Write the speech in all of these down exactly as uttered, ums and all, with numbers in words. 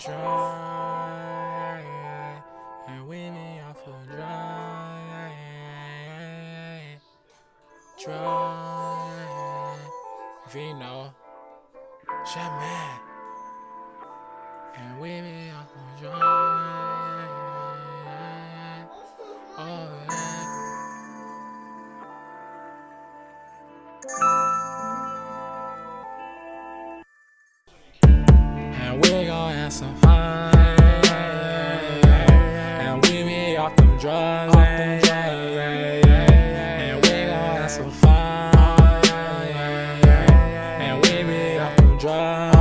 dry, and we me off of dry, dry, Vino, Shaman, and we me off of dry, oh yeah. And we gon' have some fun, and we be off them drugs, and we gon' have some fun, and we be off them drugs,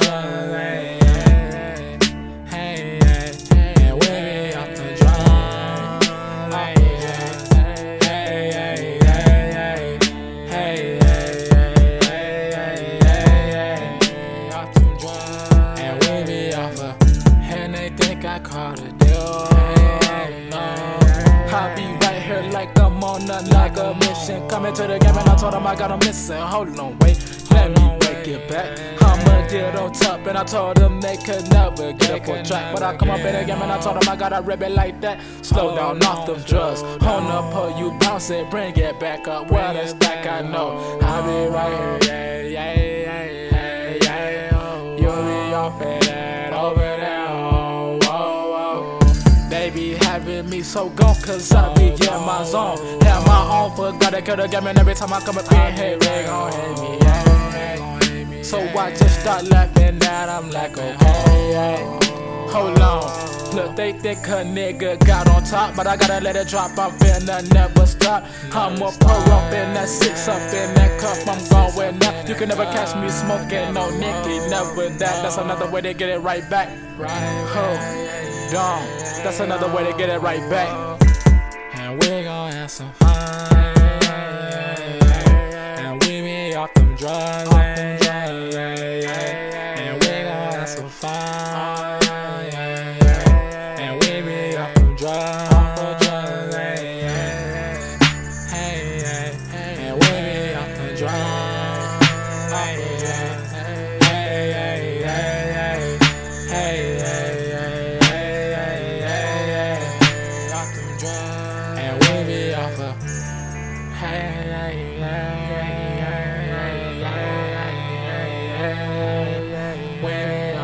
hey, and we be off the drugs, hey, hey, hey, off them drugs. And we be off of, and they think I caught a deal. No, I be right here like I'm on another mission. Coming to the game and I told them I got 'em missing. Hold on, wait, let me break it back. I'ma get on top and I told them they could never get up on track. But I come up in the game and I told them I gotta rip it like that. Slow down off them drugs. On the pull, you bounce it, bring it back up. Well, the stack I know. I be right here, yeah, yeah, yeah, yeah, yeah. You be off of that over there, oh, oh, oh. They be having me so gone cause I be in my zone. Have my own forgot to kill the game and every time I come up in here, they gon' hate me, yeah. So I just start laughing at I'm like, okay, yeah. Hold on, look, they think a nigga got on top, but I gotta let it drop, I'm finna never stop. I'ma pour up in that six, up in that cup, I'm going up. You can never catch me smoking, no Nicky, never that. That's another way to get it right back. Hold on, that's another way to get it right back. And we gon' have some fun, and we be off them drugs, and we gon' have some fun.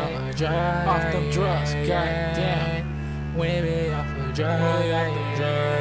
Off them drugs, goddamn. We be off the drugs, off the drugs.